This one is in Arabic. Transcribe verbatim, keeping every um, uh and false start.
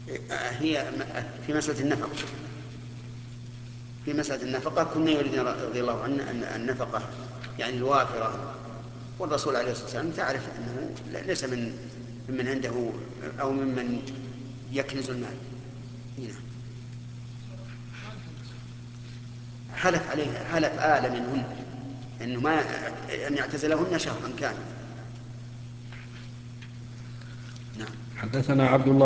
هي في مسألة النفقة، في مسألة النفقة كنا يريدنا رضي الله عنه أن النفقة يعني الوافرة، والرسول عليه الصلاة والسلام تعرف أنه ليس من ممن عنده أو ممن يكنز المال. هنا حلف عليه، حلف آل منهن أنه ما أن يعتزلهن شهرا كاملا. نعم. حدثنا عبد الله